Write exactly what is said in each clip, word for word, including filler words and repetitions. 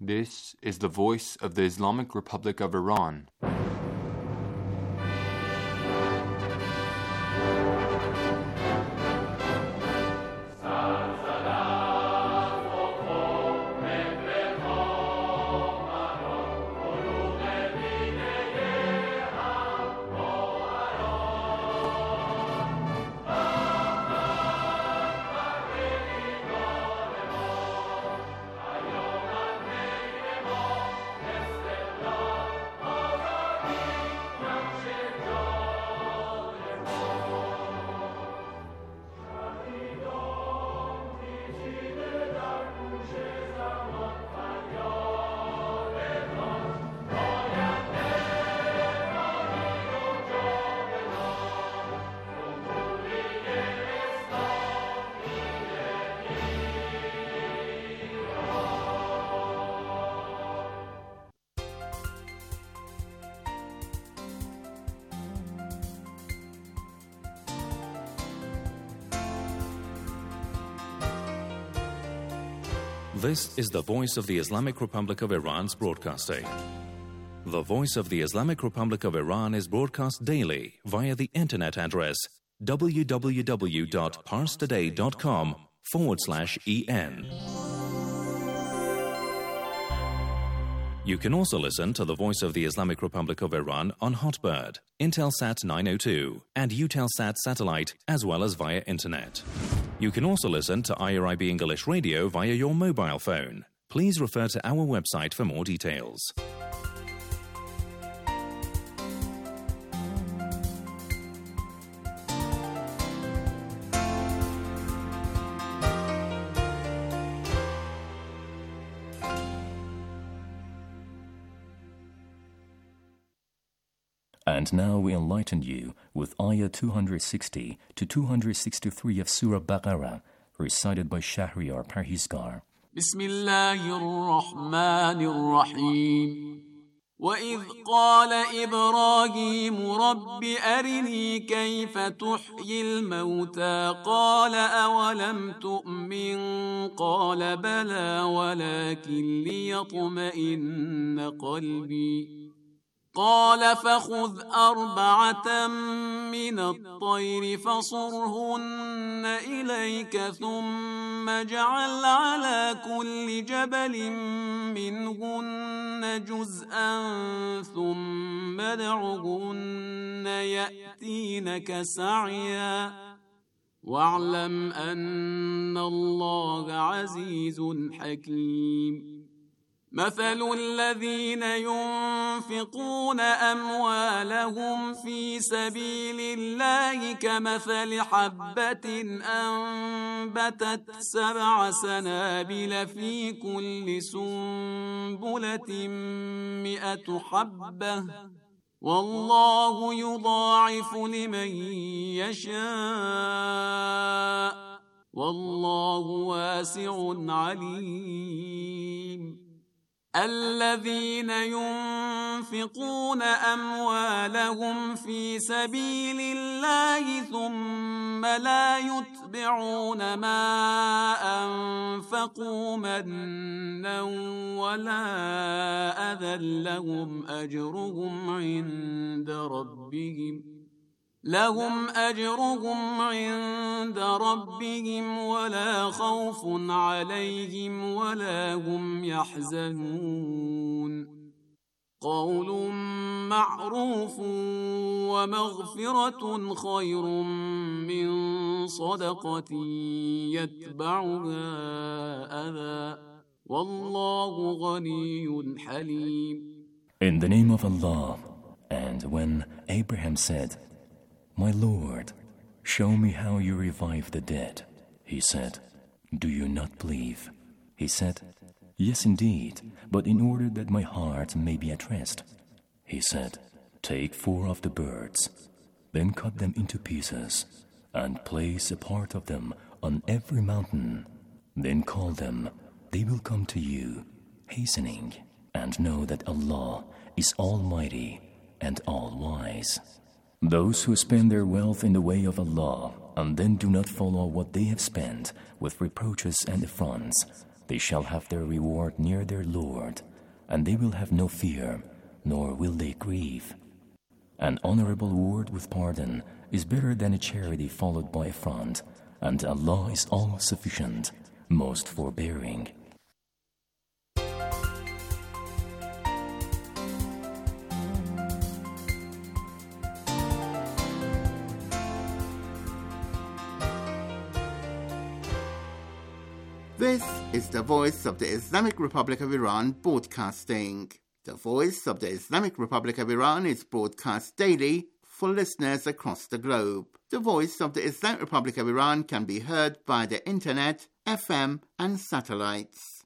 This is the voice of the Islamic Republic of Iran. This is the voice of the Islamic Republic of Iran's broadcasting. The voice of the Islamic Republic of Iran is broadcast daily via the internet address www.parstoday.com forward slash en. You can also listen to the voice of the Islamic Republic of Iran on Hotbird, Intelsat nine oh two, and Eutelsat satellite, as well as via internet. You can also listen to I R I B English Radio via your mobile phone. Please refer to our website for more details. And now we enlighten you with Ayah two sixty to two sixty-three of Surah Baqarah, recited by Shahriar Parhizgar. Bismillahir-Rahmanir-Rahim. وَإِذْ قَالَ إِبْرَاهِيمُ رَبِّ أَرِنِي كَيْفَ تُحْيِي الْمَوْتَى قَالَ أَوَلَمْ تُؤْمِنْ قَالَ بَلَى وَلَكِنْ لِيَطْمَئِنَّ قَلْبِي قال فخذ أربعة من الطير فصرهن إليك ثم اجعل على كل جبل منهن جزءا ثم ادعهن يأتينك سعيا واعلم أن الله عزيز حكيم. مثل الذين ينفقون أموالهم في سبيل الله كمثل حبة أنبتت سبع سنابل في كل سنبلة مئة حبة والله يضاعف لمن يشاء والله واسع عليم. الذين ينفقون أموالهم في سبيل الله ثم لا يتبعون ما أنفقوا منا ولا أذى لهم أجرهم عند ربهم لهم أجرهم عند ربهم ولا خوف عليهم ولا هم يحزنون. قول معروف ومغفرة خير من صدقة يتبعها أذى والله غني حليم. In the name of Allah, and when Abraham said, My Lord, show me how you revive the dead. He said, Do you not believe? He said, Yes, indeed, but in order that my heart may be at rest. He said, Take four of the birds, then cut them into pieces, and place a part of them on every mountain. Then call them, they will come to you, hastening, and know that Allah is Almighty and All-Wise. Those who spend their wealth in the way of Allah and then do not follow what they have spent with reproaches and affronts, They shall have their reward near their Lord, and they will have no fear, nor will they grieve. An honorable word with pardon is better than a charity followed by affront, and Allah is all-sufficient, most forbearing. This is the Voice of the Islamic Republic of Iran broadcasting. The Voice of the Islamic Republic of Iran is broadcast daily for listeners across the globe. The Voice of the Islamic Republic of Iran can be heard by the internet, F M, and satellites.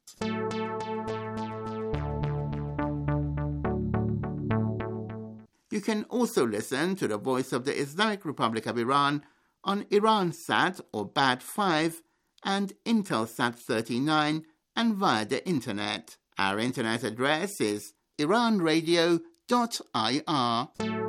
You can also listen to the Voice of the Islamic Republic of Iran on Iransat or B A D five and Intelsat thirty-nine and via the internet. Our internet address is iran radio dot I R.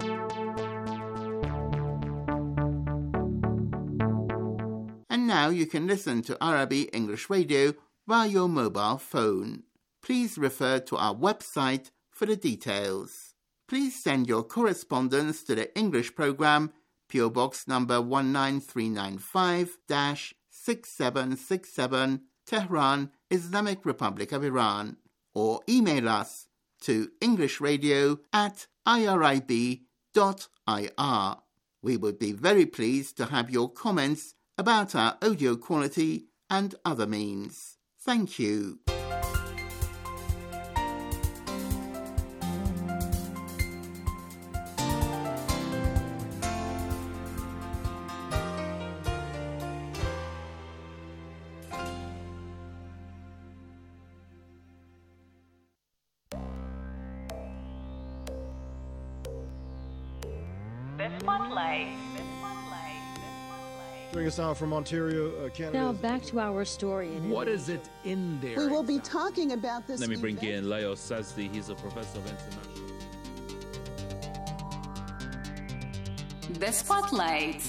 And now you can listen to Arabic English radio via your mobile phone. Please refer to our website for the details. Please send your correspondence to the English program, P O Box number one nine three nine five, six seven six seven, Tehran, Islamic Republic of Iran, or email us to englishradio at irib dot I R. We would be very pleased to have your comments about our audio quality and other means. Thank you. Joining us now from Ontario, uh, Canada. Now back to our story. In what is it in there? We will be talking about this. Let me bring event. in Leo Sazdi. He's a professor of international. The Spotlight.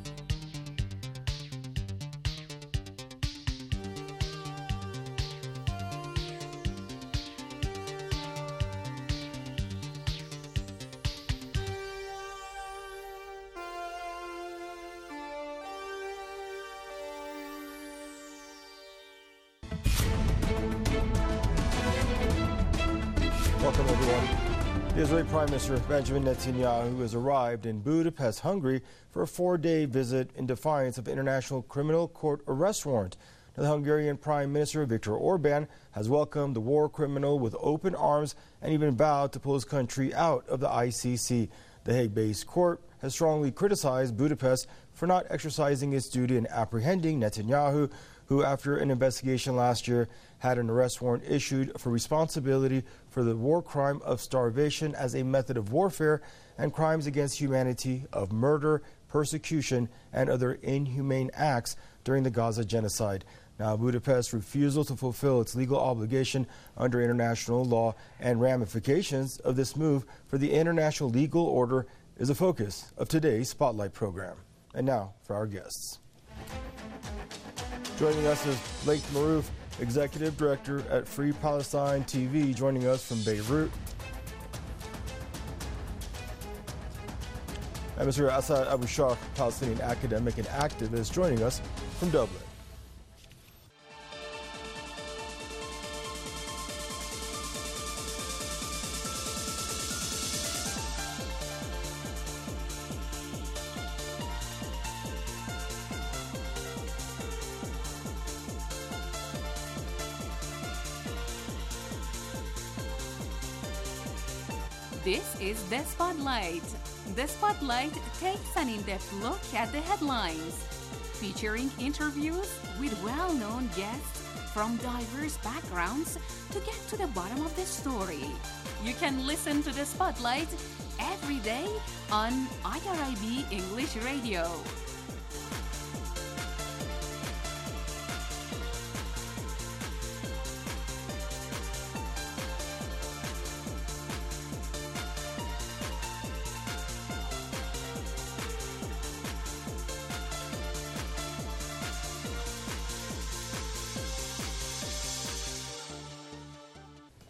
Welcome, everyone. The Israeli Prime Minister Benjamin Netanyahu has arrived in Budapest, Hungary, for a four-day visit in defiance of International Criminal Court arrest warrant. Now, the Hungarian Prime Minister Viktor Orban has welcomed the war criminal with open arms and even vowed to pull his country out of the I C C. The Hague-based court has strongly criticized Budapest for not exercising its duty in apprehending Netanyahu, who, after an investigation last year, had an arrest warrant issued for responsibility for the war crime of starvation as a method of warfare and crimes against humanity of murder, persecution, and other inhumane acts during the Gaza genocide. Now, Budapest's refusal to fulfill its legal obligation under international law and ramifications of this move for the international legal order is the focus of today's Spotlight program. And now for our guests. Joining us is Blake Maroof, Executive Director at Free Palestine T V, joining us from Beirut. And Mister Asad Abu Shah, Palestinian academic and activist, joining us from Dublin. This is The Spotlight. The Spotlight takes an in-depth look at the headlines, featuring interviews with well-known guests from diverse backgrounds to get to the bottom of the story. You can listen to The Spotlight every day on I R I B English Radio.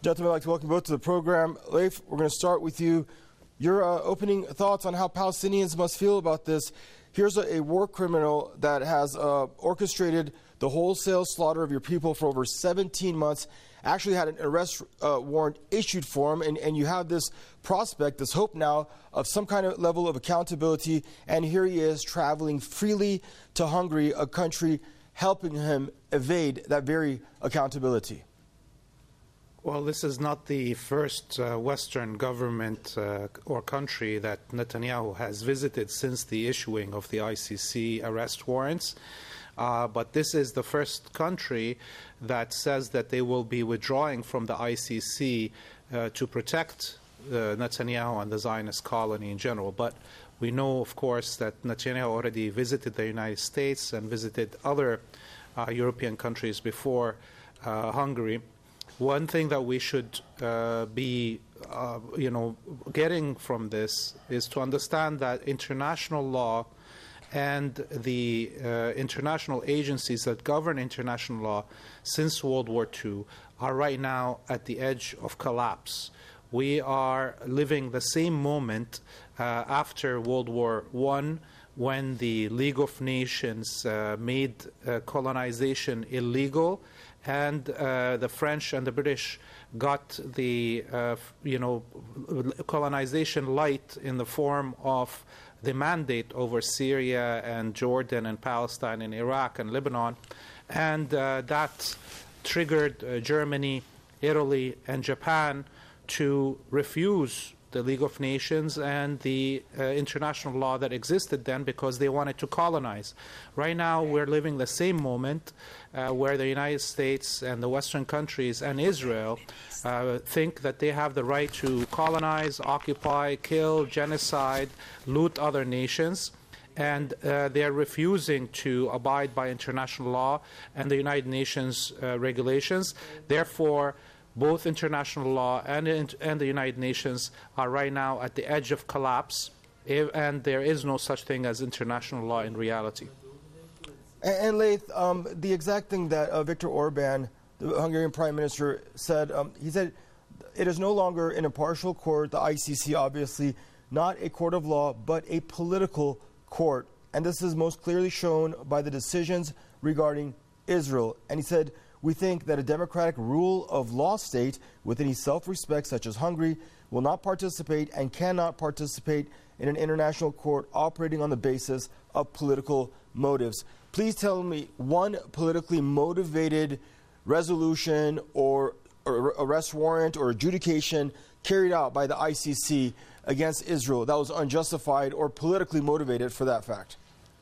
Gentlemen, I'd like to welcome you both to the program. Leif, we're going to start with you. Your uh, opening thoughts on how Palestinians must feel about this. Here's a, a war criminal that has uh, orchestrated the wholesale slaughter of your people for over seventeen months, actually had an arrest uh, warrant issued for him, and, and you have this prospect, this hope now of some kind of level of accountability, and here he is traveling freely to Hungary, a country helping him evade that very accountability. Well, this is not the first uh, Western government uh, or country that Netanyahu has visited since the issuing of the I C C arrest warrants. Uh, but this is the first country that says that they will be withdrawing from the I C C uh, to protect uh, Netanyahu and the Zionist colony in general. But we know, of course, that Netanyahu already visited the United States and visited other uh, European countries before uh, Hungary. One thing that we should uh, be, uh, you know, getting from this is to understand that international law and the uh, international agencies that govern international law since World War Two are right now at the edge of collapse. We are living the same moment uh, after World War One, when the League of Nations uh, made uh, colonization illegal, and uh, the French and the British got the uh, you know colonization light in the form of the mandate over Syria and Jordan and Palestine and Iraq and Lebanon, and uh, that triggered uh, Germany, Italy, and Japan to refuse the League of Nations and the uh, international law that existed then, because they wanted to colonize. Right now we're living the same moment uh, where the United States and the Western countries and Israel uh, think that they have the right to colonize, occupy, kill, genocide, loot other nations, and uh, they're refusing to abide by international law and the United Nations uh, regulations. Therefore, both international law and, and the United Nations are right now at the edge of collapse, and there is no such thing as international law in reality. And, and Leif, um, the exact thing that uh, Viktor Orban, the Hungarian Prime Minister, said, um, he said it is no longer an impartial court, the I C C obviously, not a court of law, but a political court. And this is most clearly shown by the decisions regarding Israel. And he said, we think that a democratic rule of law state with any self-respect, such as Hungary, will not participate and cannot participate in an international court operating on the basis of political motives. Please tell me one politically motivated resolution or, or arrest warrant or adjudication carried out by the I C C against Israel that was unjustified or politically motivated for that fact.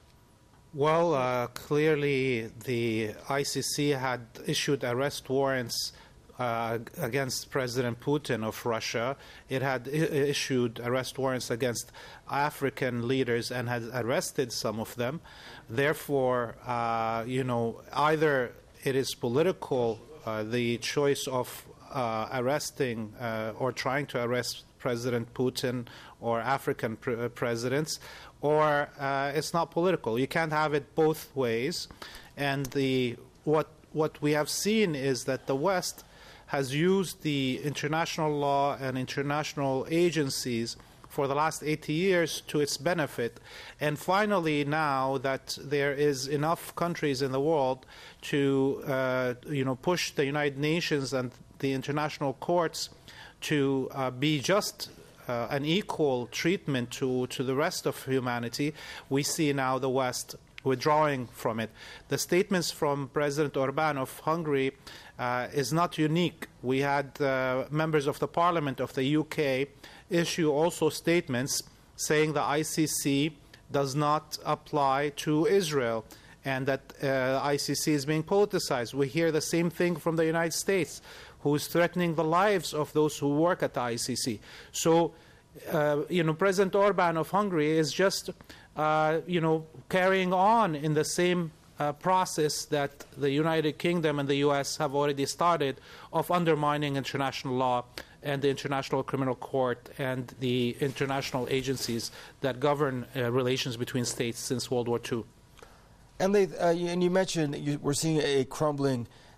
Well, uh, clearly the I C C had issued arrest warrants uh, against President Putin of Russia. It had I- issued arrest warrants against African leaders and had arrested some of them. Therefore, uh, you know, either it is political, uh, the choice of uh, arresting uh, or trying to arrest President Putin or African pre- presidents, or uh, it's not political. You can't have it both ways. And the what what we have seen is that the West has used the international law and international agencies for the last eighty years to its benefit. And finally, now that there is enough countries in the world to uh, you know push the United Nations and the international courts to uh, be just uh, an equal treatment to, to the rest of humanity, we see now the West withdrawing from it. The statements from President Orban of Hungary uh, is not unique. We had uh, members of the parliament of the U K issue also statements saying the I C C does not apply to Israel and that uh, I C C is being politicized. We hear the same thing from the United States, who is threatening the lives of those who work at the I C C. So, uh, you know, President Orban of Hungary is just, uh, you know, carrying on in the same uh, process that the United Kingdom and the U S have already started of undermining international law and the International Criminal Court and the international agencies that govern uh, relations between states since World War Two. And, they, uh, and you mentioned you, we're seeing a crumbling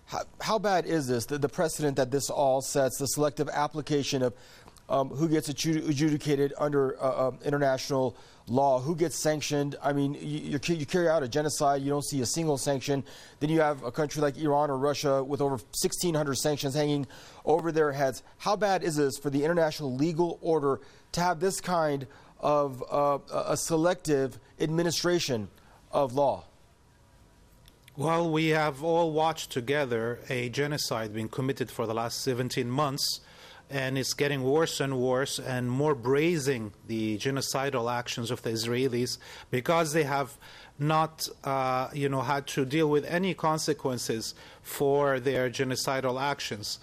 how, how bad is this, the, the precedent that this all sets, the selective application of um, who gets adjudicated under uh, uh, international law, who gets sanctioned? I mean, you, you carry out a genocide, you don't see a single sanction. Then you have a country like Iran or Russia with over sixteen hundred sanctions hanging over their heads. How bad is this for the international legal order to have this kind of uh, a selective administration of law? Well, we have all watched together a genocide being committed for the last seventeen months, and it's getting worse and worse and more brazen, the genocidal actions of the Israelis, because they have not uh, you know, had to deal with any consequences for their genocidal actions.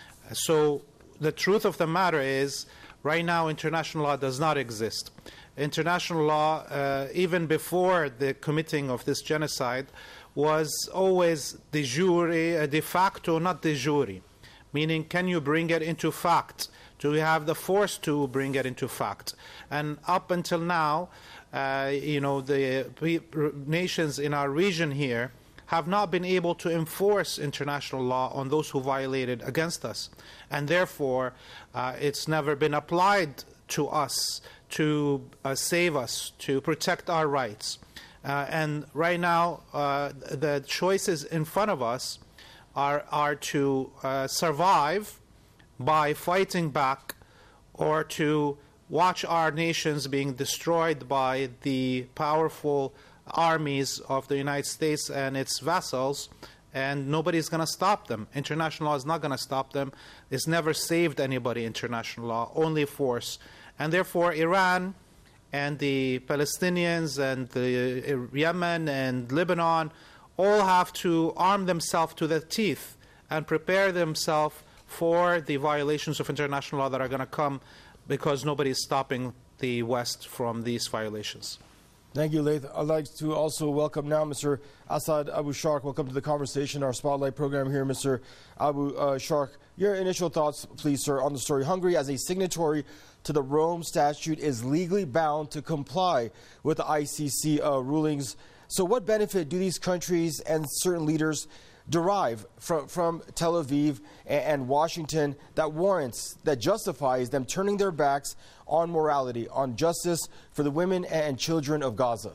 So the truth of the matter is, right now international law does not exist. International law, uh, even before the committing of this genocide, was always de jure, uh, de facto, not de jure. Meaning, can you bring it into fact? Do you have the force to bring it into fact? And up until now, uh, you know, the nations in our region here have not been able to enforce international law on those who violated against us. And therefore, uh, it's never been applied to us to uh, save us, to protect our rights. Uh, and right now, uh, the choices in front of us are, are to uh, survive by fighting back, or to watch our nations being destroyed by the powerful armies of the United States and its vassals, and nobody's going to stop them. International law is not going to stop them. It's never saved anybody, international law, only force. And therefore, Iran and the Palestinians and the Yemen and Lebanon all have to arm themselves to the teeth and prepare themselves for the violations of international law that are going to come, because nobody is stopping the West from these violations. Thank you, Laith. I'd like to also welcome now Mister Asad Abu Shark. Welcome to the conversation, our Spotlight program here, Mister Abu uh, Shark. Your initial thoughts, please, sir, on the story. Hungary, as a signatory to the Rome Statute, is legally bound to comply with the I C C uh, rulings. So what benefit do these countries and certain leaders derive from, from Tel Aviv and, and Washington that warrants, that justifies them turning their backs on morality, on justice for the women and children of Gaza?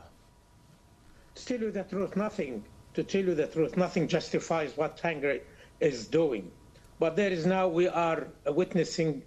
To tell you the truth, nothing, to tell you the truth, nothing justifies what Hungary is doing. But there is now, we are witnessing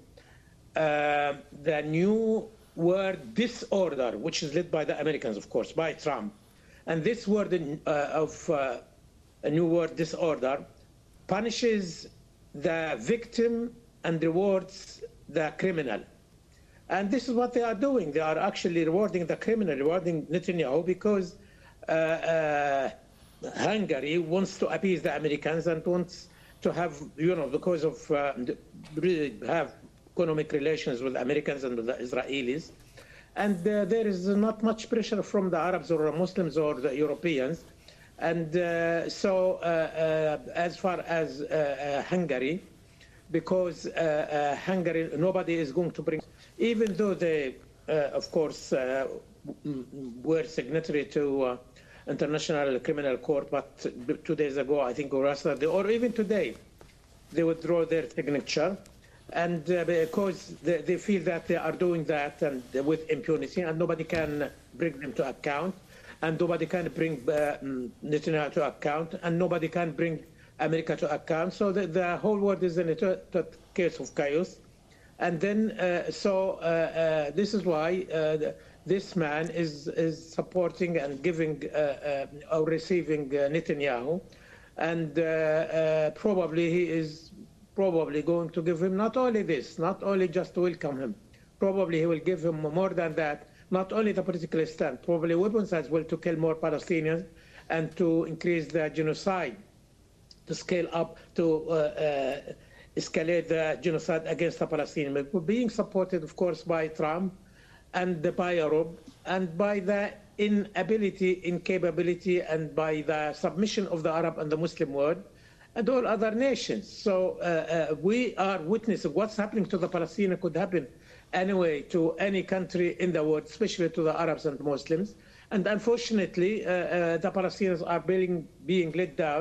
uh, the new world disorder, which is led by the Americans, of course, by Trump. And this word in, uh, of uh, a new world disorder punishes the victim and rewards the criminal. And this is what they are doing. They are actually rewarding the criminal, rewarding Netanyahu, because uh, uh, Hungary wants to appease the Americans and wants to have, you know, because of uh, really have economic relations with the Americans and with the Israelis. And uh, there is not much pressure from the Arabs or the Muslims or the Europeans. And uh, so uh, uh, as far as uh, uh, Hungary, because uh, uh, Hungary, nobody is going to bring, even though they, uh, of course, uh, were signatory to uh, International Criminal Court, but two days ago, I think, or yesterday, or even today, they withdraw their signature. And uh, because they, they feel that they are doing that and with impunity, and nobody can bring them to account, and nobody can bring uh, Netanyahu to account, and nobody can bring America to account. So the, the whole world is in a t- t- case of chaos. And then, uh, so uh, uh, this is why uh, this man is, is supporting and giving uh, uh, or receiving uh, Netanyahu. And uh, uh, probably he is probably going to give him not only this, not only just to welcome him, probably he will give him more than that, not only the political stand, probably weapons as well to kill more Palestinians and to increase the genocide, to scale up, to uh, uh, escalate the genocide against the Palestinians. But being supported, of course, by Trump and by Europe and by the inability, incapability, and by the submission of the Arab and the Muslim world and all other nations. So uh, uh, we are witnessing what's happening to the Palestinians could happen anyway to any country in the world, especially to the Arabs and Muslims. And unfortunately, uh, uh, the Palestinians are being, being let down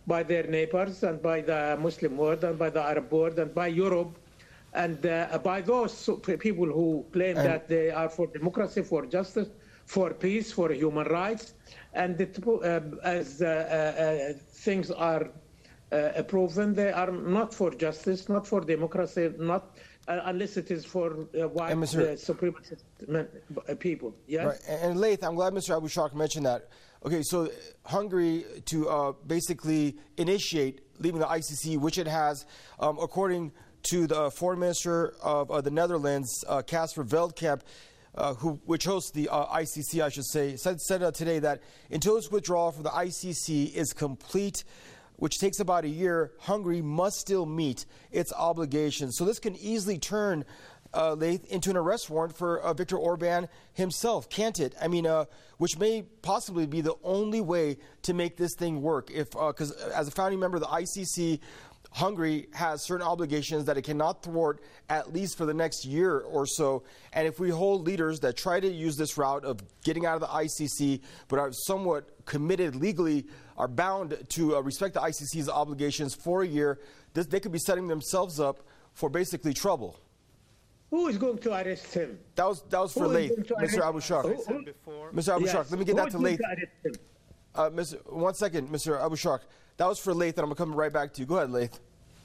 by their neighbors and by the Muslim world and by the Arab world and by Europe and uh, by those people who claim and that they are for democracy, for justice, for peace, for human rights. And it, uh, as uh, uh, things are uh, proven, they are not for justice, not for democracy, not uh, unless it is for uh, white uh, supremacist people. Yes? Right. And Laith, I'm glad Mister Abu Shak mentioned that. Okay, so Hungary to uh, basically initiate leaving the I C C, which it has, um, according to the foreign minister of uh, the Netherlands, uh, Casper Veldkamp, uh, who, which hosts the uh, I C C, I should say, said, said uh, today that until its withdrawal from the I C C is complete, which takes about a year, Hungary must still meet its obligations. So this can easily turn Uh, into an arrest warrant for uh, Viktor Orban himself, can't it? I mean, uh, which may possibly be the only way to make this thing work. If, because uh, as a founding member of the I C C, Hungary has certain obligations that it cannot thwart at least for the next year or so. And if we hold leaders that try to use this route of getting out of the I C C, but are somewhat committed legally, are bound to uh, respect the I C C's obligations for a year, this, they could be setting themselves up for basically trouble. Who is going to arrest him? That was that was for Laith, Mister Abu Shak. Mister Abu Shak, let me get that to Laith. Uh, Mister One second, Mister Abu Shak. That was for Laith, and I'm going to come right back to you. Go ahead, Laith.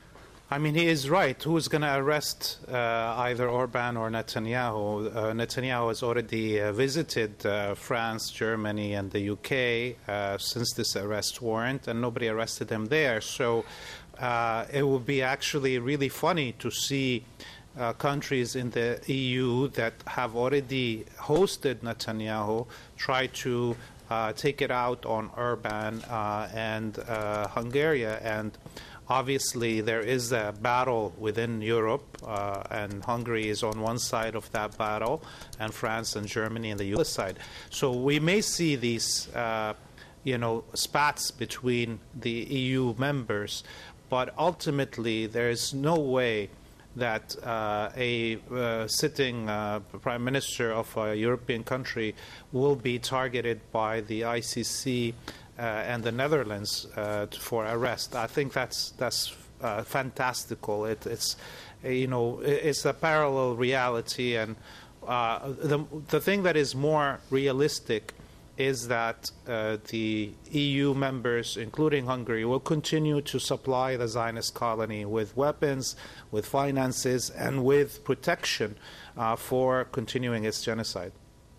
I mean, he is right. Who is going to arrest uh, either Orban or Netanyahu? Uh, Netanyahu has already uh, visited uh, France, Germany, and the U K uh, since this arrest warrant, and nobody arrested him there. So uh, it would be actually really funny to see Uh, countries in the E U that have already hosted Netanyahu try to uh, take it out on Orban uh, and uh, Hungary. And obviously there is a battle within Europe, uh, and Hungary is on one side of that battle, and France and Germany on the other side. So we may see these, uh, you know, spats between the E U members, but ultimately there is no way that uh, a uh, sitting uh, prime minister of a European country will be targeted by the I C C uh, and the Netherlands uh, for arrest. I think that's that's uh, fantastical. It, it's you know it's a parallel reality, and uh, the the thing that is more realistic is that uh, the E U members, including Hungary, will continue to supply the Zionist colony with weapons, with finances, and with protection uh, for continuing its genocide.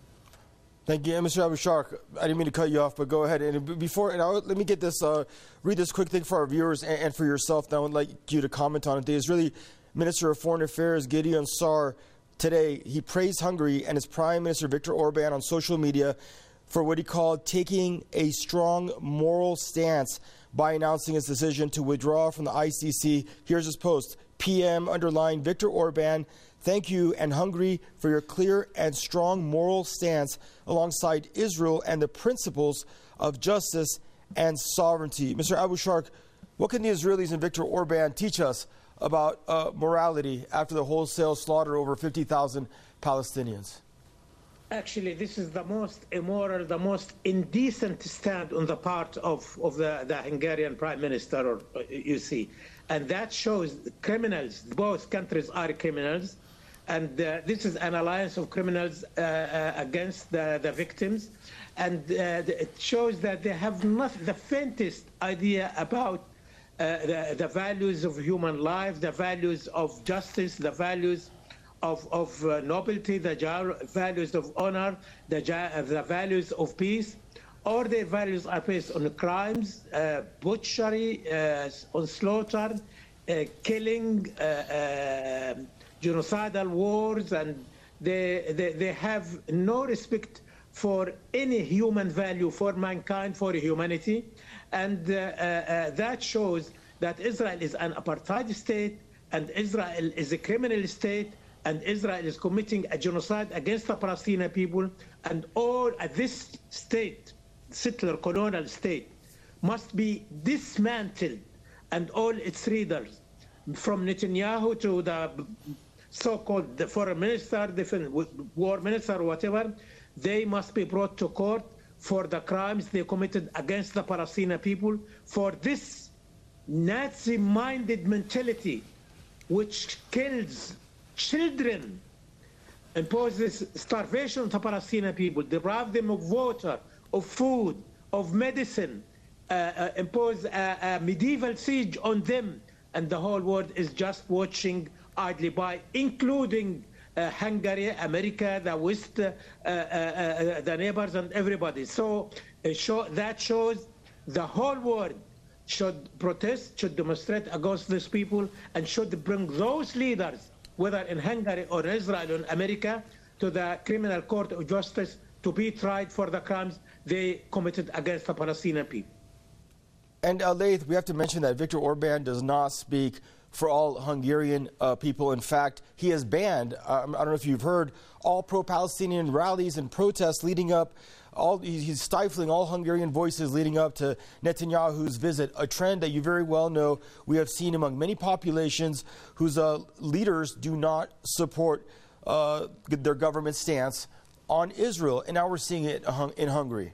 Thank you, Mister Abu Shak. I didn't mean to cut you off, but go ahead. And before, and I'll, let me get this, uh, read this quick thing for our viewers and, and for yourself that I would like you to comment on it. The Israeli Minister of Foreign Affairs, Gideon Sa'ar, today, he praised Hungary and its Prime Minister Viktor Orban on social media for what he called taking a strong moral stance by announcing his decision to withdraw from the I C C. Here's his post. P M underlined Viktor Orban, thank you and Hungary for your clear and strong moral stance alongside Israel and the principles of justice and sovereignty. Mister Abu Shak, what can the Israelis and Viktor Orban teach us about uh, morality after the wholesale slaughter over fifty thousand Palestinians? Actually, this is the most immoral, the most indecent stand on the part of, of the, the Hungarian Prime Minister, or, uh, you see. And that shows criminals, both countries are criminals, and uh, this is an alliance of criminals uh, uh, against the, the victims. And uh, it shows that they have not the faintest idea about uh, the, the values of human life, the values of justice, the values of, of uh, nobility, the values of honor, the, the values of peace. All their values are based on crimes, uh, butchery, uh, on slaughter, uh, killing, uh, uh, genocidal wars, and they, they, they have no respect for any human value, for mankind, for humanity. And uh, uh, that shows that Israel is an apartheid state, and Israel is a criminal state, and Israel is committing a genocide against the Palestinian people, and all uh, this state, settler colonial state, must be dismantled, and all its leaders, from Netanyahu to the so-called the foreign minister, defense, war minister, whatever, they must be brought to court for the crimes they committed against the Palestinian people, for this Nazi-minded mentality which kills children, imposes starvation on the Palestinian people, deprive them of water, of food, of medicine, uh, uh, impose a, a medieval siege on them, and the whole world is just watching idly by, including uh, Hungary, America, the West, uh, uh, uh, the neighbors, and everybody. So uh, show, that shows the whole world should protest, should demonstrate against these people, and should bring those leaders, whether in Hungary or Israel or America, to the Criminal Court of Justice to be tried for the crimes they committed against the Palestinian people. And uh, Laith, we have to mention that Viktor Orban does not speak for all Hungarian uh, people. In fact, he has banned, um, I don't know if you've heard, all pro-Palestinian rallies and protests leading up. All, he's stifling all Hungarian voices leading up to Netanyahu's visit, a trend that you very well know we have seen among many populations whose uh, leaders do not support uh, their government stance on Israel. And now we're seeing it in Hungary.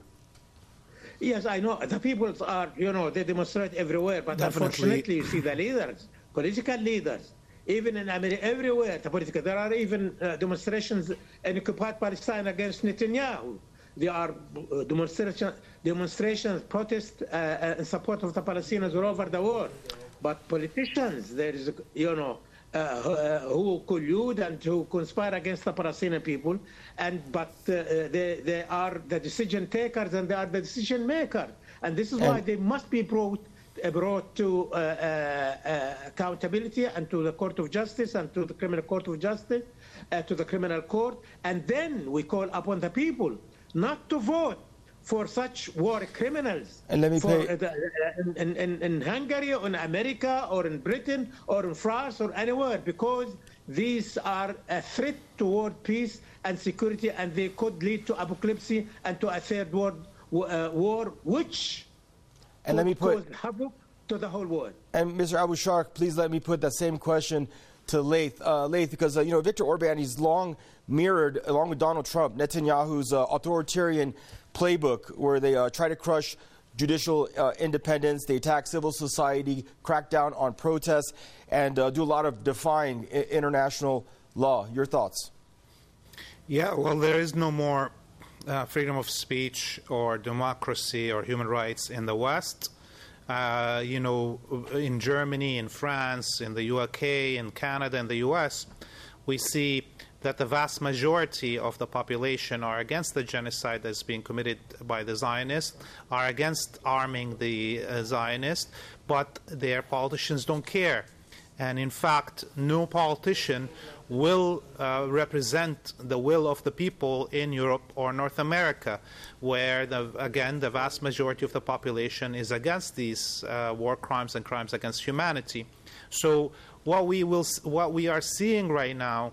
Yes, I know. The people are, you know, they demonstrate everywhere. But Definitely. Unfortunately, you see the leaders, political leaders, even in America, everywhere, the political, there are even uh, demonstrations in occupied Palestine against Netanyahu. There are uh, demonstration, demonstrations, protests uh, in support of the Palestinians all over the world. But politicians, there is, you know, uh, who, uh, who collude and who conspire against the Palestinian people, and but uh, they they are the decision takers and they are the decision makers, and this is and why they must be brought uh, brought to uh, uh, uh, accountability and to the Court of Justice and to the Criminal Court of Justice, uh, to the Criminal Court, and then we call upon the people not to vote for such war criminals. And let me for, pay- uh, in, in, in Hungary or in America or in Britain or in France or anywhere, because these are a threat toward peace and security, and they could lead to apocalypse and to a third world uh, war, which and let me put cause havoc to the whole world. And Mister Abu Shark, please let me put that same question to Laith, uh, Laith because uh, you know Viktor Orban, he's long mirrored, along with Donald Trump, Netanyahu's uh, authoritarian playbook, where they uh, try to crush judicial uh, independence, they attack civil society, crack down on protests, and uh, do a lot of defying I- international law. Your thoughts? Yeah, well, there is no more uh, freedom of speech or democracy or human rights in the West. Uh, you know, in Germany, in France, in the U K, in Canada, in the U S, we see that the vast majority of the population are against the genocide that's being committed by the Zionists, are against arming the uh, Zionists, but their politicians don't care. And in fact, no politician will uh, represent the will of the people in Europe or North America, where, the, again, the vast majority of the population is against these uh, war crimes and crimes against humanity. So what we will, what we are seeing right now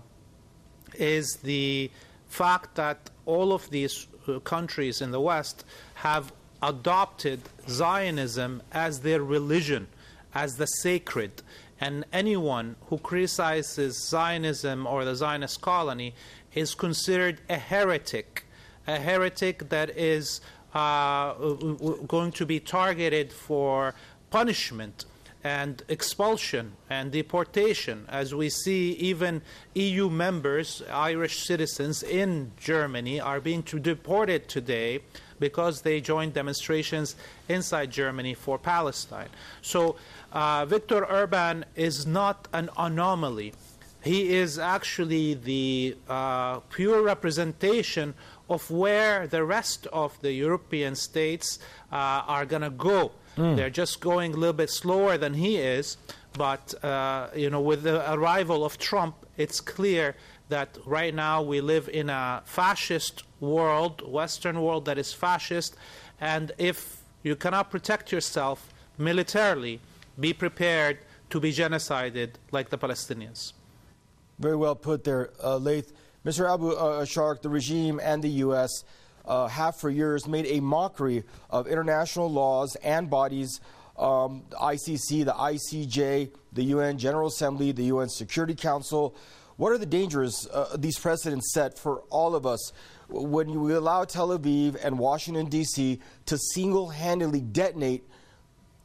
is the fact that all of these uh, countries in the West have adopted Zionism as their religion, as the sacred. And anyone who criticizes Zionism or the Zionist colony is considered a heretic, a heretic that is uh, going to be targeted for punishment and expulsion and deportation, as we see even E U members, Irish citizens in Germany, are being deported today because they joined demonstrations inside Germany for Palestine. So uh, Viktor Orban is not an anomaly. He is actually the uh, pure representation of where the rest of the European states uh, are going to go. Mm. They're just going a little bit slower than he is, but uh, you know, with the arrival of Trump, it's clear that right now we live in a fascist world, Western world that is fascist, and if you cannot protect yourself militarily, be prepared to be genocided like the Palestinians. Very well put there, uh, Laith. Mister Abu uh, Shark, the regime and the U S Uh, have for years made a mockery of international laws and bodies, um, the I C C, the I C J, the U N General Assembly, the U N Security Council. What are the dangers uh, these precedents set for all of us when you allow Tel Aviv and Washington, D C to single-handedly detonate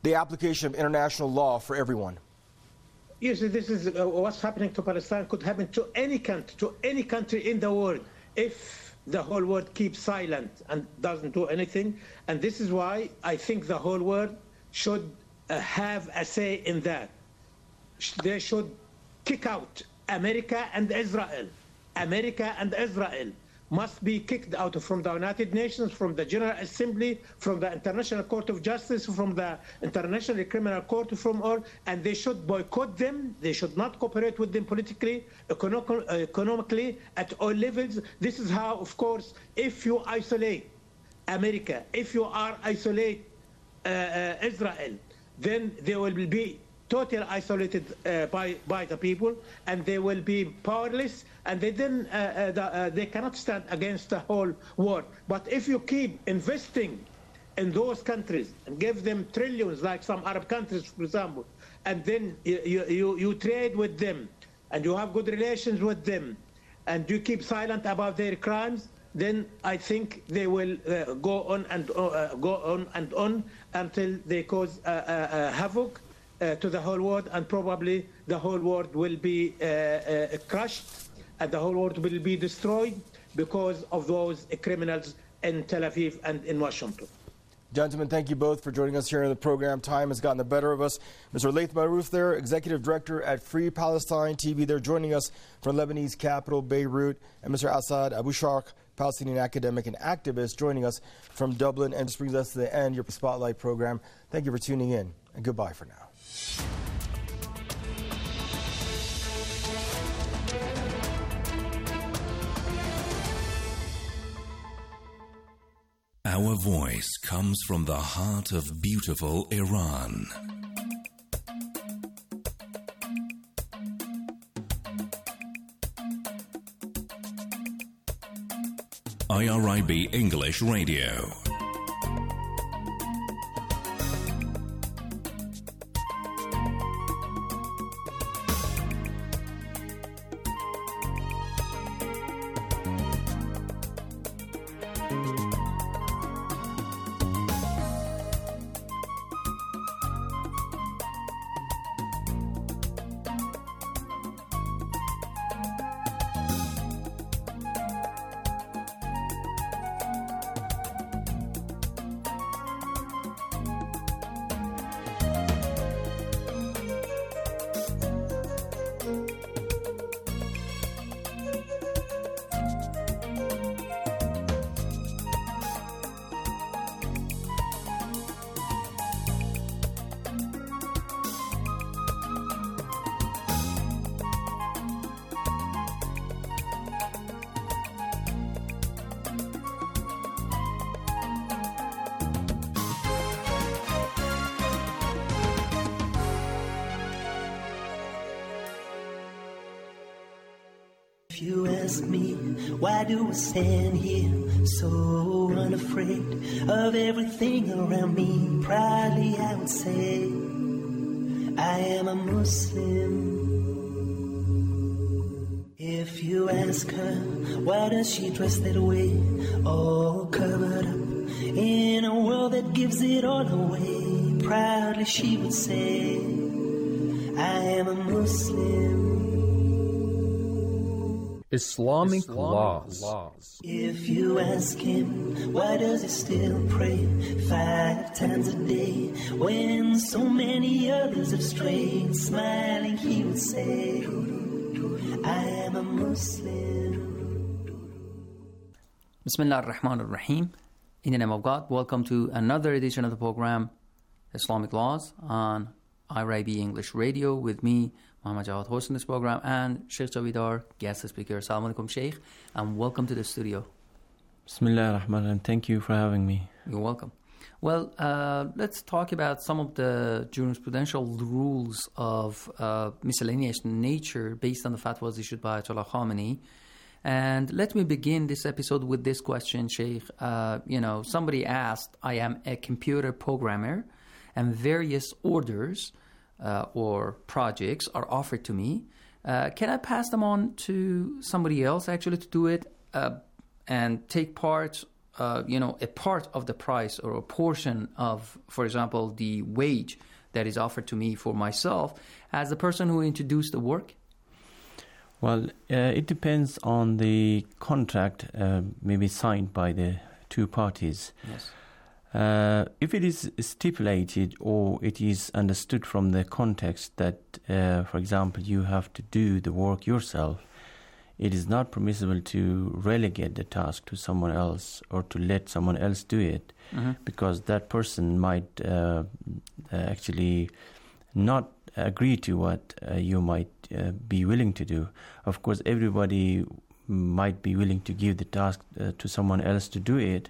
the application of international law for everyone. You see, this is uh, what's happening to Palestine could happen to any country, to any country in the world, if the whole world keeps silent and doesn't do anything. And this is why I think the whole world should uh, have a say in that. They should kick out America and Israel. America and Israel must be kicked out from the United Nations, from the General Assembly, from the International Court of Justice, from the International Criminal Court, from all, and they should boycott them. They should not cooperate with them politically, econo- economically, at all levels. This is how, of course, if you isolate America, if you are isolate uh, uh, Israel, then they will be totally isolated uh, by, by the people, and they will be powerless, and they then uh, uh, the, uh, they cannot stand against the whole world. But if you keep investing in those countries and give them trillions, like some Arab countries, for example, and then you, you, you trade with them, and you have good relations with them, and you keep silent about their crimes, then I think they will uh, go on and uh, go on and on until they cause uh, uh, uh, havoc Uh, to the whole world, and probably the whole world will be uh, uh, crushed, and the whole world will be destroyed because of those uh, criminals in Tel Aviv and in Washington. Gentlemen, thank you both for joining us here in the program. Time has gotten the better of us. Mister Laith Marouf there, Executive Director at Free Palestine T V. They're joining us from Lebanese capital, Beirut. And Mister Assad Abu Sharq, Palestinian academic and activist, joining us from Dublin. And this brings us to the end of your Spotlight program. Thank you for tuning in, and goodbye for now. Our voice comes from the heart of beautiful Iran. I R I B English Radio. If you ask me, why do I stand here so unafraid of everything around me? Proudly I would say, I am a Muslim. If you ask her, why does she dress that way, all covered up in a world that gives it all away? Proudly she would say, I am a Muslim. Islamic, Islamic laws. laws. If you ask him, why does he still pray five times a day when so many others have strayed? Smiling, he would say, I am a Muslim. Bismillah ar-Rahman ar-Rahim. In the name of God, welcome to another edition of the program, Islamic Laws, on I R I B English Radio with me, Muhammad Jawad, hosting this program, and Sheikh Javidar, guest speaker. Assalamu alaikum, Sheikh, and welcome to the studio. Bismillah ar-Rahman ar-Rahim. Thank you for having me. You're welcome. Well, uh, let's talk about some of the jurisprudential rules of uh, miscellaneous nature based on the fatwas issued by Ayatollah Khamenei. And let me begin this episode with this question, Sheikh. Uh, you know, somebody asked, I am a computer programmer, and various orders uh, or projects are offered to me. Uh, can I pass them on to somebody else actually to do it uh, and take part uh, you know, a part of the price or a portion of, for example, the wage that is offered to me for myself as the person who introduced the work? Well, uh, it depends on the contract uh, maybe signed by the two parties. Yes. Uh, if it is stipulated or it is understood from the context that, uh, for example, you have to do the work yourself, it is not permissible to relegate the task to someone else or to let someone else do it, mm-hmm. because that person might uh, actually not agree to what uh, you might uh, be willing to do. Of course, everybody might be willing to give the task uh, to someone else to do it,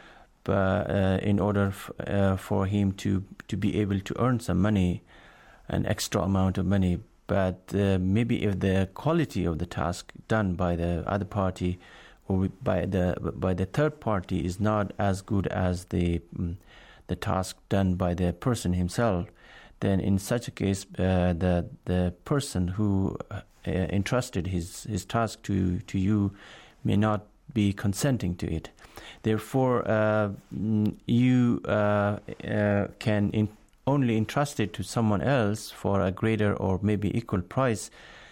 but uh, in order f- uh, for him to, to be able to earn some money, an extra amount of money. But uh, maybe if the quality of the task done by the other party or by the by the third party is not as good as the um, the task done by the person himself, then in such a case, uh, the the person who uh, entrusted his, his task to, to you may not be consenting to it. Therefore, uh, you uh, uh, can in, only entrust it to someone else for a greater or maybe equal price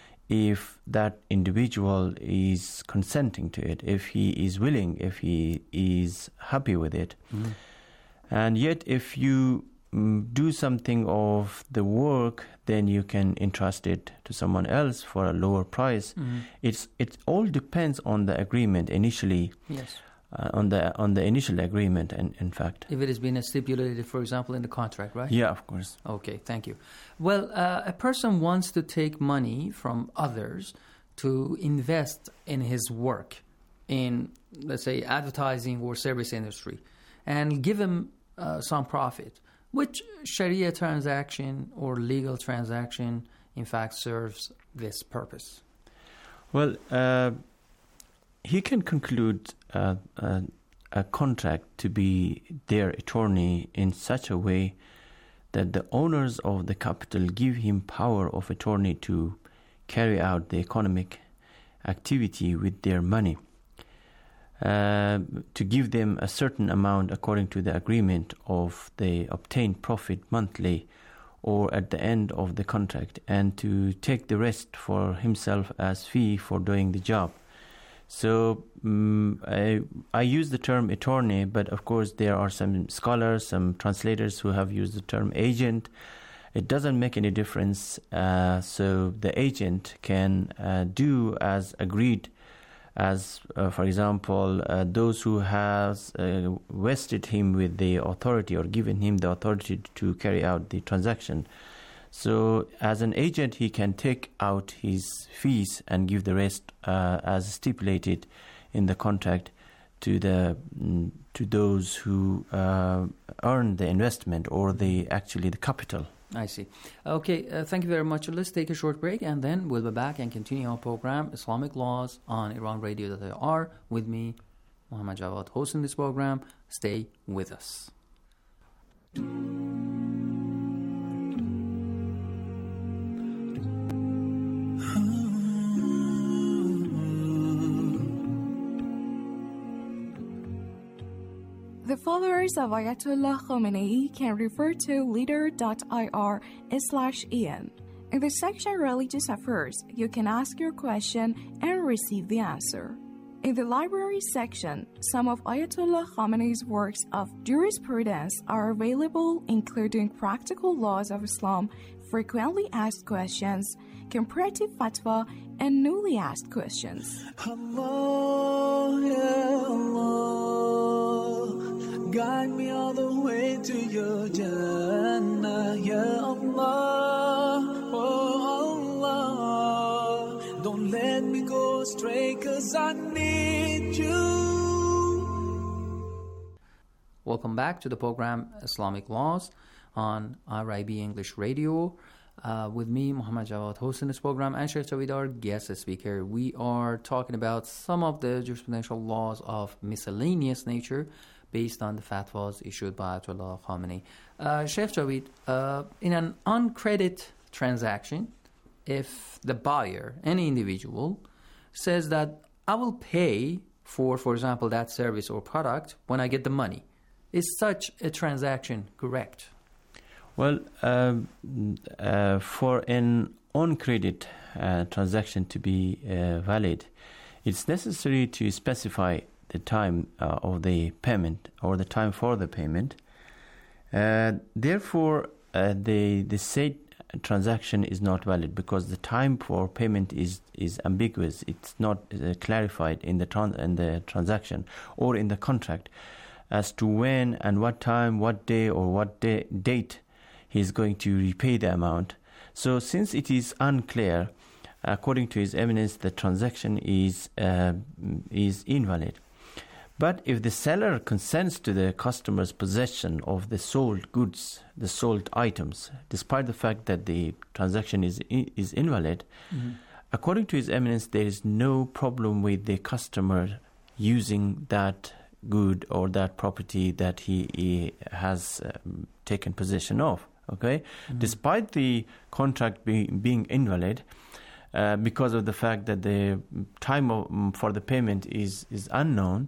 if that individual is consenting to it, if he is willing, if he is happy with it. Mm. And yet, if you um, do something of the work, then you can entrust it to someone else for a lower price. Mm. It's it all depends on the agreement initially. Yes. Uh, on the on the initial agreement, and in fact, if it has been stipulated, for example, in the contract, right? Yeah, of course. Okay, thank you. Well, uh, a person wants to take money from others to invest in his work in, let's say, advertising or service industry, and give him uh, some profit. Which Sharia transaction or legal transaction, in fact, serves this purpose? Well, uh, he can conclude uh, uh, a contract to be their attorney in such a way that the owners of the capital give him power of attorney to carry out the economic activity with their money, uh, to give them a certain amount according to the agreement of the obtained profit monthly or at the end of the contract, and to take the rest for himself as fee for doing the job. So um, I, I use the term attorney, but of course there are some scholars, some translators who have used the term agent. It doesn't make any difference. Uh, so the agent can uh, do as agreed, as uh, for example, uh, those who has uh, vested him with the authority or given him the authority to carry out the transaction. So as an agent, he can take out his fees and give the rest uh, as stipulated in the contract to the mm, to those who uh, earn the investment or the actually the capital. I see. Okay, uh, thank you very much. Let's take a short break and then we'll be back and continue our program, Islamic Laws on Iran Radio dot I R. With me, Muhammad Jawad, hosting this program. Stay with us. The followers of Ayatollah Khomeini can refer to leader dot I R slash E N. In the section Religious Affairs, you can ask your question and receive the answer. In the library section, some of Ayatollah Khomeini's works of jurisprudence are available, including Practical Laws of Islam, Frequently Asked Questions, Comparative Fatwa, and Newly Asked Questions. Allah, ya Allah, guide me all the way to your Jannah, ya Allah, oh Allah, don't let me go astray, 'cause I need you. Welcome back to the program Islamic Laws on R I B English Radio. Uh, with me, Muhammad Jawad, hosting this program, and Sheikh Javid, our guest speaker. We are talking about some of the jurisprudential laws of miscellaneous nature based on the fatwas issued by Ayatollah Khomeini. Uh, Sheikh Javid, uh, in an uncredited transaction, if the buyer, any individual, says that I will pay for, for example, that service or product when I get the money. Is such a transaction correct? Well, um, uh, for an on-credit uh, transaction to be uh, valid, it's necessary to specify the time uh, of the payment or the time for the payment. Uh, therefore, uh, the the said transaction is not valid because the time for payment is, is ambiguous. It's not uh, clarified in the tran- in the transaction or in the contract as to when and what time, what day or what day, date he's going to repay the amount. So since it is unclear, according to His Eminence, the transaction is uh, is invalid. But if the seller consents to the customer's possession of the sold goods, the sold items, despite the fact that the transaction is is invalid, mm-hmm. according to His Eminence, there is no problem with the customer using that good or that property that he, he has um, taken possession of. Okay, mm-hmm. Despite the contract be, being invalid, uh, because of the fact that the time of, um, for the payment is is unknown,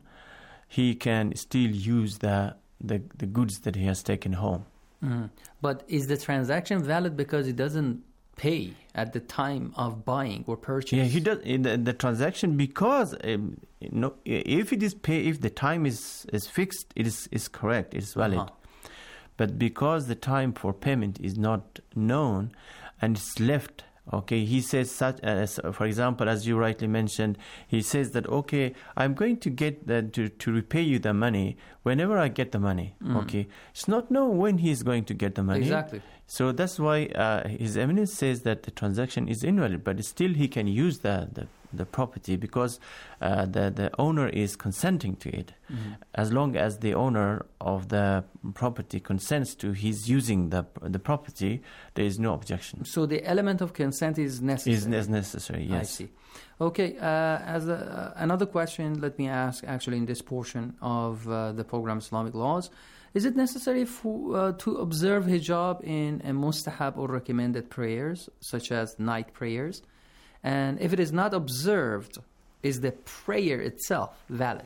he can still use the, the the goods that he has taken home. Mm. But is the transaction valid because he doesn't pay at the time of buying or purchase? Yeah, he does in the, the transaction because um, you know, if it is pay, if the time is, is fixed, it is is correct, it is valid. Uh-huh. But because the time for payment is not known and it's left. Okay, he says such as, for example, as you rightly mentioned, he says that, okay, I'm going to get the, to, to repay you the money whenever I get the money. Mm. Okay, it's not known when he's going to get the money. Exactly. So that's why uh, His Eminence says that the transaction is invalid, but still he can use the, the, the property because uh, the, the owner is consenting to it. Mm. As long as the owner of the property consents to his using the the property, there is no objection. So the element of consent is necessary? Is necessary, yes. I see. Okay, uh, as a, uh, another question, let me ask actually in this portion of uh, the program Islamic Laws. Is it necessary for, uh, to observe hijab in a mustahab or recommended prayers, such as night prayers? And if it is not observed, is the prayer itself valid?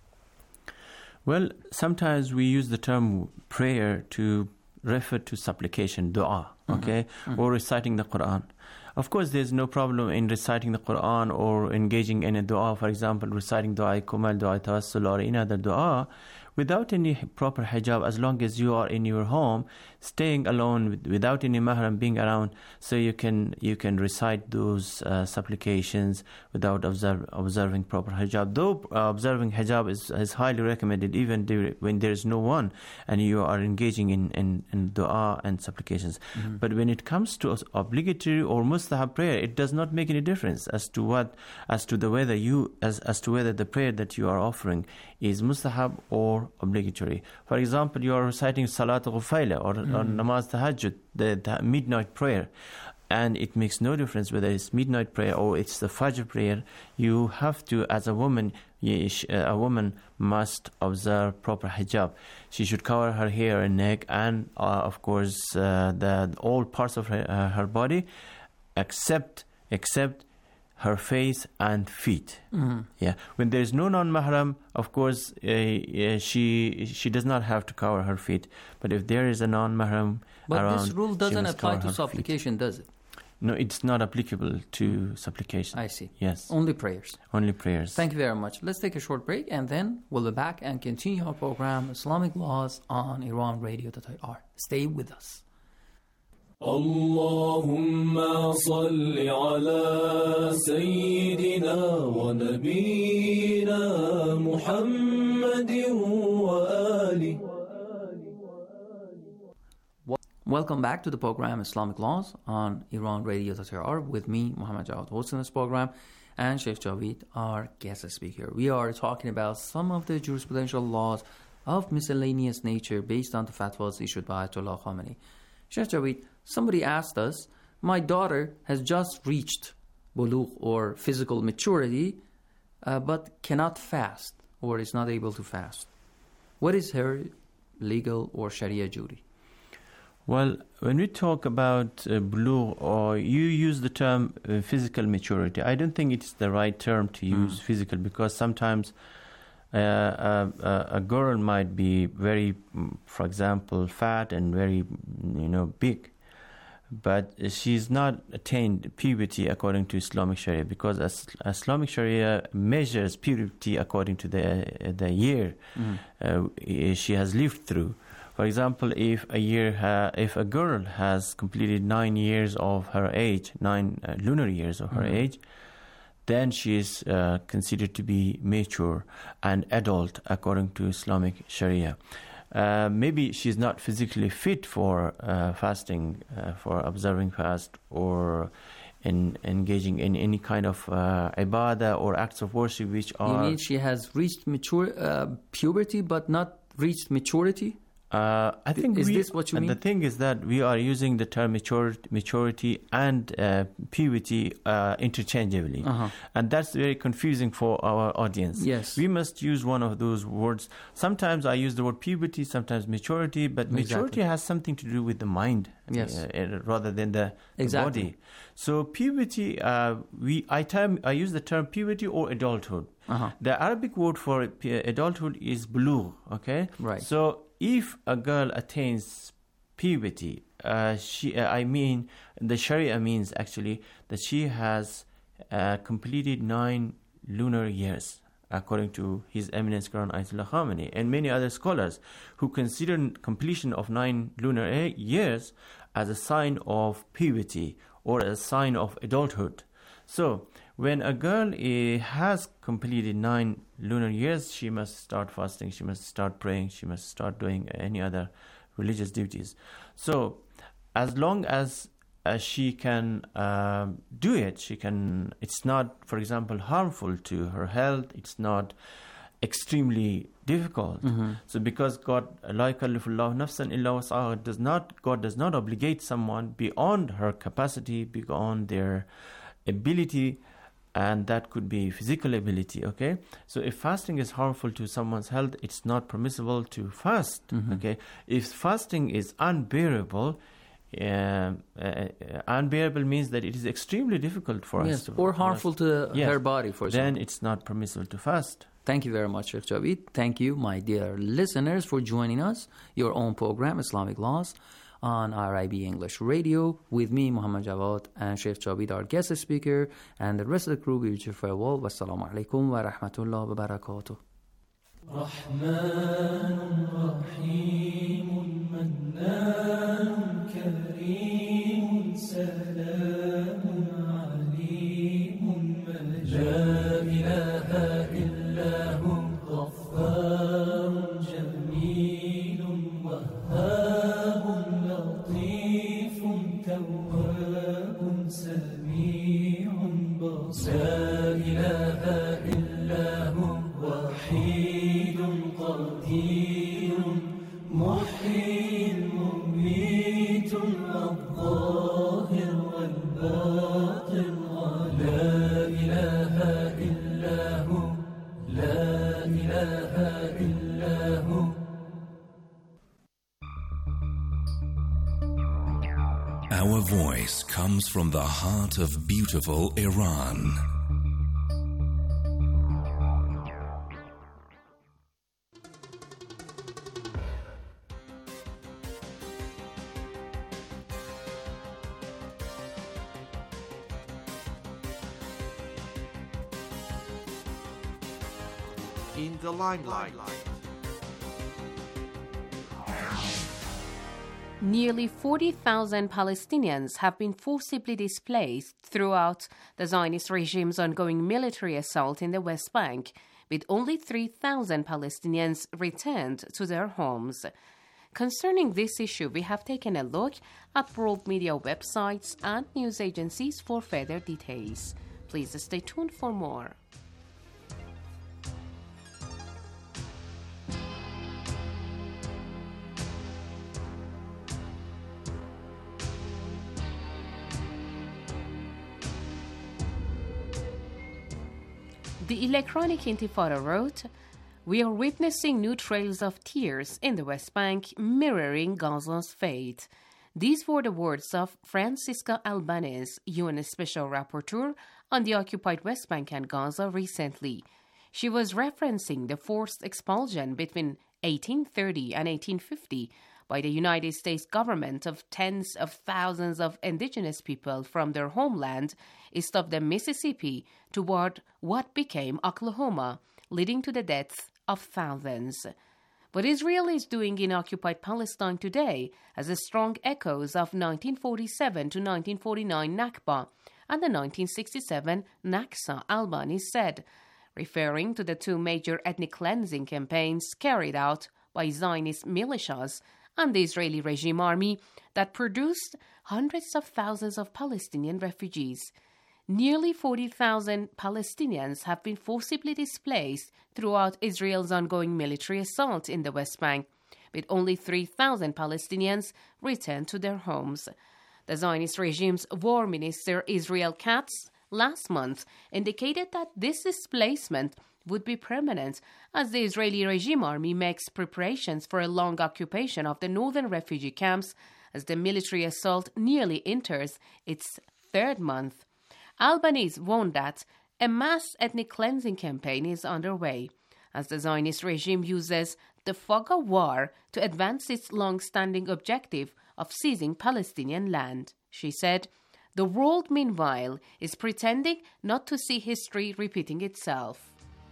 Well, sometimes we use the term prayer to refer to supplication, dua, okay, mm-hmm. Mm-hmm. or reciting the Quran. Of course, there's no problem in reciting the Quran or engaging in a dua, for example, reciting dua kumal, dua tawassul, or any other dua, without any proper hijab, as long as you are in your home, staying alone with, without any mahram being around, so you can you can recite those uh, supplications without observe, observing proper hijab. Though uh, observing hijab is, is highly recommended, even there, when there is no one and you are engaging in, in, in dua and supplications. Mm-hmm. But when it comes to obligatory or mustahab prayer, it does not make any difference as to what as to the whether you as as to whether the prayer that you are offering is mustahab or obligatory. For example, you are reciting Salat al-Ghufayla or, mm. or Namaz Tahajjud, the, the midnight prayer, and it makes no difference whether it's midnight prayer or it's the Fajr prayer. You have to, as a woman, a woman must observe proper hijab. She should cover her hair and neck and, uh, of course, uh, the all parts of her, uh, her body, except except. her face and feet. Mm-hmm. Yeah. When there is no non-mahram, of course, uh, uh, she she does not have to cover her feet. But if there is a non-mahram but around, this rule doesn't apply to supplication, feet. Does it? No, it's not applicable to mm. supplication. I see. Yes. Only prayers. Only prayers. Thank you very much. Let's take a short break, and then we'll be back and continue our program, Islamic Laws, on Iran Radio dot I R. Stay with us. اللهم صل على سيدنا ونبينا محمد وآله. Welcome back to the program Islamic Laws on Iran Radio dot I R with me, Muhammad Jawad, hosting this program, and Sheikh Javid, our guest speaker. We are talking about some of the jurisprudential laws of miscellaneous nature based on the fatwas issued by Ayatollah Khamenei. Sheikh Javid, somebody asked us, my daughter has just reached bulugh or physical maturity, uh, but cannot fast or is not able to fast. What is her legal or Sharia duty? Well, when we talk about uh, bulugh, or you use the term uh, physical maturity, I don't think it's the right term to use mm. physical, because sometimes Uh, a, a girl might be very, for example, fat and very, you know, big, but she's not attained puberty according to Islamic Sharia, because as, Islamic Sharia measures puberty according to the the year mm-hmm. uh, she has lived through. For example, if a year ha- if a girl has completed nine years of her age, nine uh, lunar years of her mm-hmm. age, then she is uh, considered to be mature and adult according to Islamic Sharia. Uh, maybe she's not physically fit for uh, fasting, uh, for observing fast, or in engaging in any kind of uh, ibadah or acts of worship which are... You mean she has reached mature uh, puberty but not reached maturity? Uh, I think is we, this what you mean? The thing is that we are using the term maturity, maturity and uh, puberty uh, interchangeably, uh-huh. and that's very confusing for our audience. Yes, we must use one of those words. Sometimes I use the word puberty, sometimes maturity, but maturity exactly. has something to do with the mind, yes, uh, rather than the, exactly. the body. So puberty, uh, we I term I use the term puberty or adulthood. Uh-huh. The Arabic word for adulthood is bulugh. Okay, right. So if a girl attains puberty, uh, she, uh, I mean, the Sharia means actually that she has uh, completed nine lunar years, according to His Eminence Quran Ayatollah Khamenei and many other scholars who consider completion of nine lunar years as a sign of puberty or a sign of adulthood. So, when a girl uh, has completed nine lunar years, she must start fasting, she must start praying, she must start doing any other religious duties. So, as long as uh, she can uh, do it, she can. It's not, for example, harmful to her health. It's not extremely difficult. Mm-hmm. So, because God, la yukallifullahu nafsan illa wus'aha, does not God does not obligate someone beyond her capacity, beyond their ability. And that could be physical ability, okay? So if fasting is harmful to someone's health, it's not permissible to fast, mm-hmm. okay? If fasting is unbearable, uh, uh, unbearable means that it is extremely difficult for yes, us to or harmful fast. to yes. her body, for example. Then it's not permissible to fast. Thank you very much, Sheikh Javid. Thank you, my dear listeners, for joining us, your own program, Islamic Laws, on R I B English Radio, with me, Muhammad Jawad, and Sheikh Javid, our guest speaker, and the rest of the crew. We wish you farewell. Wassalamu alaikum wa rahmatullah wa barakatuh. Rahman Rahim Mannan Kareem Salamun Aleem La ilaha illa hu Ghaffar Jameel Wahhab لطيف تواب سميع بصير لا إله إلا هو وحيد قدير محيي مميت الظاهر والباطن لا إله إلا هو لا إله إلا هو. Our voice comes from the heart of beautiful Iran. In the limelight. Nearly forty thousand Palestinians have been forcibly displaced throughout the Zionist regime's ongoing military assault in the West Bank, with only three thousand Palestinians returned to their homes. Concerning this issue, we have taken a look at world media websites and news agencies for further details. Please stay tuned for more. The Electronic Intifada wrote, "We are witnessing new trails of tears in the West Bank, mirroring Gaza's fate." These were the words of Francisca Albanese, U N Special Rapporteur on the occupied West Bank and Gaza recently. She was referencing the forced expulsion between eighteen thirty and eighteen fifty by the United States government of tens of thousands of indigenous people from their homeland east of the Mississippi toward what became Oklahoma, leading to the deaths of thousands. What Israel is doing in occupied Palestine today has a strong echoes of nineteen forty-seven to nineteen forty-nine Nakba and the nineteen sixty-seven Naksa, Albani said, referring to the two major ethnic cleansing campaigns carried out by Zionist militias and the Israeli regime army that produced hundreds of thousands of Palestinian refugees. Nearly forty thousand Palestinians have been forcibly displaced throughout Israel's ongoing military assault in the West Bank, with only three thousand Palestinians returned to their homes. The Zionist regime's war minister Israel Katz last month indicated that this displacement would be permanent as the Israeli regime army makes preparations for a long occupation of the northern refugee camps as the military assault nearly enters its third month. Albanese warned that a mass ethnic cleansing campaign is underway as the Zionist regime uses the fog of war to advance its long-standing objective of seizing Palestinian land. She said, "The world, meanwhile, is pretending not to see history repeating itself."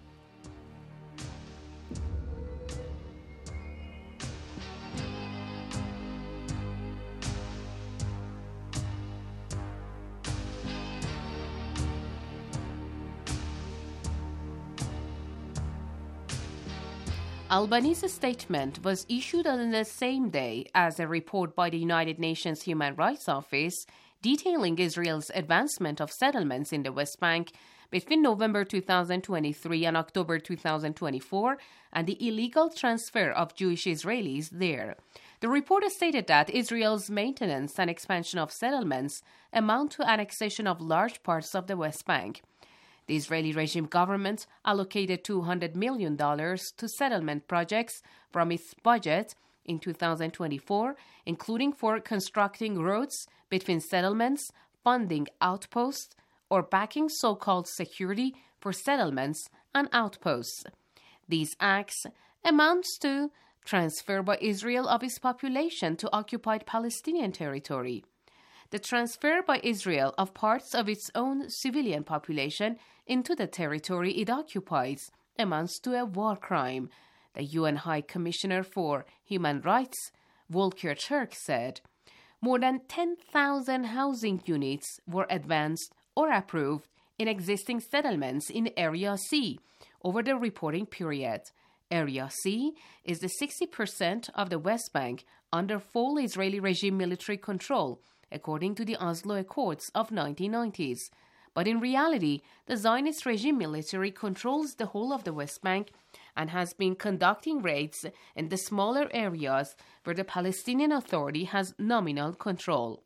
Albanese's statement was issued on the same day as a report by the United Nations Human Rights Office detailing Israel's advancement of settlements in the West Bank between November two thousand twenty-three and October two thousand twenty-four and the illegal transfer of Jewish Israelis there. The report stated that Israel's maintenance and expansion of settlements amount to annexation of large parts of the West Bank. The Israeli regime government allocated two hundred million dollars to settlement projects from its budget in two thousand twenty-four, including for constructing roads between settlements, funding outposts, or backing so-called security for settlements and outposts. These acts amounts to transfer by Israel of its population to occupied Palestinian territory. The transfer by Israel of parts of its own civilian population into the territory it occupies amounts to a war crime, the U N High Commissioner for Human Rights, Volker Turk, said. More than ten thousand housing units were advanced or approved in existing settlements in Area C over the reporting period. Area C is the sixty percent of the West Bank under full Israeli regime military control, according to the Oslo Accords of nineteen nineties. But in reality, the Zionist regime military controls the whole of the West Bank and has been conducting raids in the smaller areas where the Palestinian Authority has nominal control.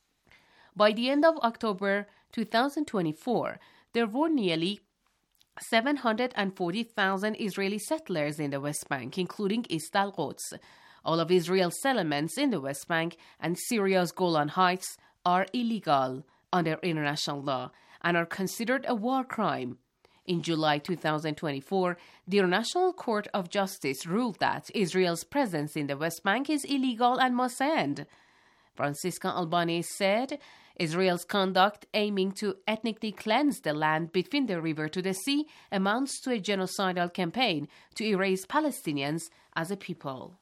By the end of October two thousand twenty-four, there were nearly seven hundred forty thousand Israeli settlers in the West Bank, including East Al-Quds. All of Israel's settlements in the West Bank and Syria's Golan Heights are illegal under international law and are considered a war crime. In July two thousand twenty-four, the International Court of Justice ruled that Israel's presence in the West Bank is illegal and must end. Francisca Albanese said Israel's conduct aiming to ethnically cleanse the land between the river to the sea amounts to a genocidal campaign to erase Palestinians as a people.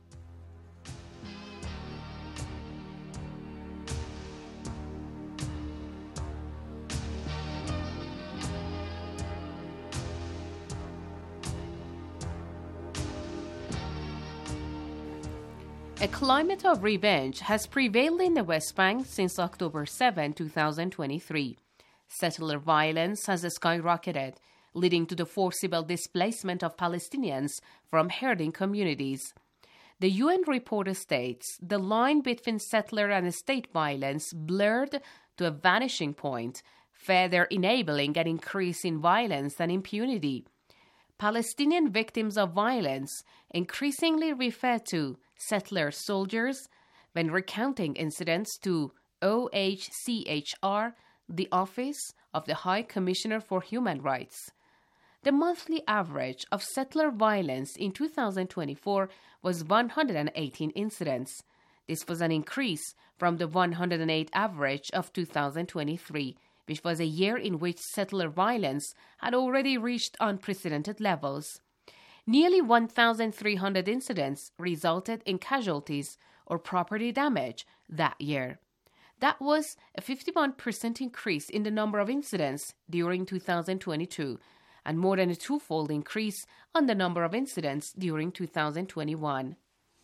A climate of revenge has prevailed in the West Bank since October seventh, two thousand twenty-three. Settler violence has skyrocketed, leading to the forcible displacement of Palestinians from herding communities. The U N report states the line between settler and state violence blurred to a vanishing point, further enabling an increase in violence and impunity. Palestinian victims of violence increasingly refer to settler soldiers when recounting incidents to O H C H R, the Office of the High Commissioner for Human Rights. the monthly average of settler violence in two thousand twenty-four was one hundred eighteen incidents. This was an increase from the one hundred eight average of two thousand twenty-three, which was a year in which settler violence had already reached unprecedented levels. Nearly one thousand three hundred incidents resulted in casualties or property damage that year. That was a fifty-one percent increase in the number of incidents during two thousand twenty-two, and more than a twofold increase on the number of incidents during two thousand twenty-one.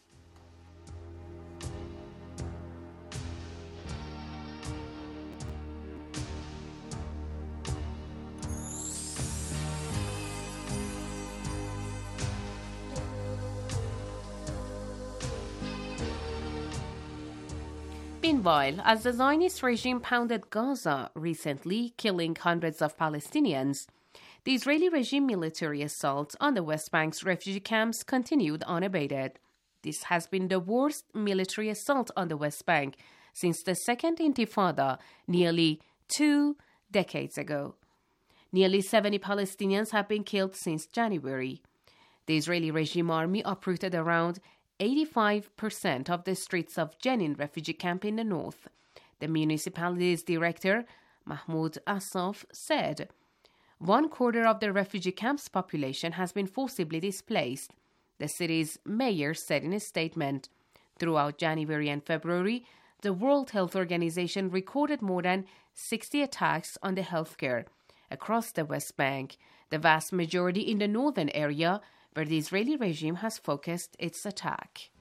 Meanwhile, as the Zionist regime pounded Gaza recently, killing hundreds of Palestinians, the Israeli regime military assault on the West Bank's refugee camps continued unabated. This has been the worst military assault on the West Bank since the Second Intifada nearly two decades ago. Nearly seventy Palestinians have been killed since January. The Israeli regime army uprooted around eighty-five percent of the streets of Jenin refugee camp in the north. The municipality's director, Mahmoud Asaf, said, "One quarter of the refugee camp's population has been forcibly displaced," the city's mayor said in a statement. Throughout January and February, the World Health Organization recorded more than sixty attacks on the healthcare across the West Bank, the vast majority in the northern area, where the Israeli regime has focused its attack.